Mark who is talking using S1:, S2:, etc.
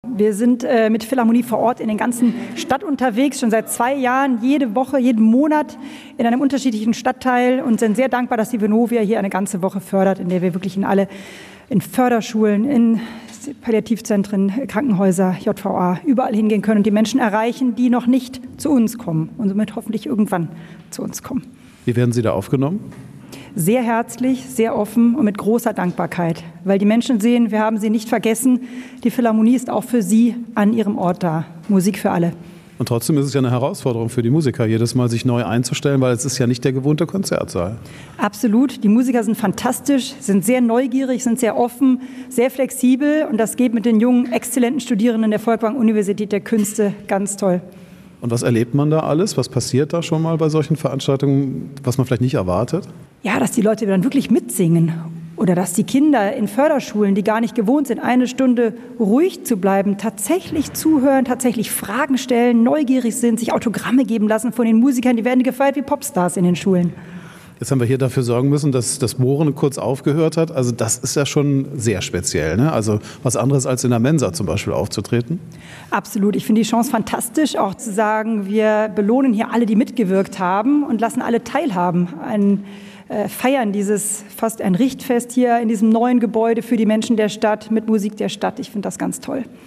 S1: Wir sind mit Philharmonie vor Ort in der ganzen Stadt unterwegs, schon seit 2 Jahren, jede Woche, jeden Monat in einem unterschiedlichen Stadtteil und sind sehr dankbar, dass die Vonovia hier eine ganze Woche fördert, in der wir wirklich in Förderschulen, in Palliativzentren, Krankenhäuser, JVA, überall hingehen können und die Menschen erreichen, die noch nicht zu uns kommen und somit hoffentlich irgendwann zu uns kommen.
S2: Wie werden Sie da aufgenommen?
S1: Sehr herzlich, sehr offen und mit großer Dankbarkeit, weil die Menschen sehen, wir haben sie nicht vergessen. Die Philharmonie ist auch für sie an ihrem Ort da. Musik für alle.
S2: Und trotzdem ist es ja eine Herausforderung für die Musiker, jedes Mal sich neu einzustellen, weil es ist ja nicht der gewohnte Konzertsaal.
S1: Absolut. Die Musiker sind fantastisch, sind sehr neugierig, sind sehr offen, sehr flexibel und das geht mit den jungen, exzellenten Studierenden der Folkwang-Universität der Künste ganz toll.
S2: Und was erlebt man da alles? Was passiert da schon mal bei solchen Veranstaltungen, was man vielleicht nicht erwartet?
S1: Ja, dass die Leute dann wirklich mitsingen oder dass die Kinder in Förderschulen, die gar nicht gewohnt sind, 1 Stunde ruhig zu bleiben, tatsächlich zuhören, tatsächlich Fragen stellen, neugierig sind, sich Autogramme geben lassen von den Musikern. Die werden gefeiert wie Popstars in den Schulen.
S2: Jetzt haben wir hier dafür sorgen müssen, dass das Bohren kurz aufgehört hat. Also das ist ja schon sehr speziell, ne? Also was anderes als in der Mensa zum Beispiel aufzutreten.
S1: Absolut. Ich finde die Chance fantastisch, auch zu sagen, wir belohnen hier alle, die mitgewirkt haben und lassen alle teilhaben. Feiern fast ein Richtfest hier in diesem neuen Gebäude für die Menschen der Stadt mit Musik der Stadt. Ich finde das ganz toll.